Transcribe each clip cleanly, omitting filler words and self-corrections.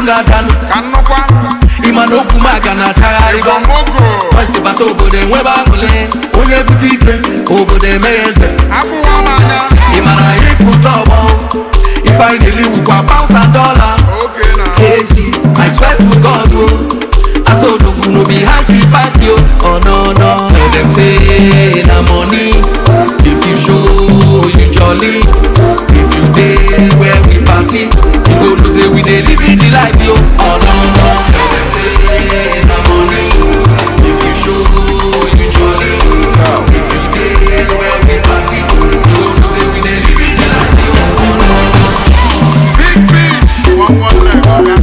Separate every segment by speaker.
Speaker 1: na danu. Imano kumaga na charigo. Wasi bato bode weba ngole. Onye butike obode meze. Imana iputobo. If I really would pounds and dollars. Casey, I swear to God, I saw no gonna be happy back you. Oh no no. Tell them say na money. If you show you jolly. If you day where we party, you go to say we dey live the life yo. Oh no no. Tell them say na money. If you show you jolly. If you day where we party, you go to say we dey live the life yo. Oh no no. Big fish. One leg, okay.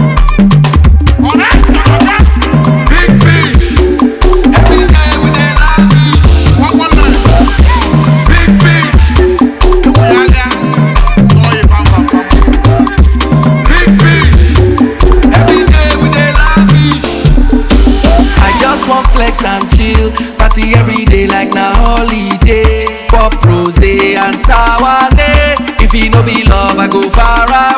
Speaker 1: Big fish. Every day we dey laugh. One leg. Big fish. Big fish. Every day we dey laugh. I just want flex and chill. Party every day like na holiday. Pop rose and sour. If it no be love, I go far away.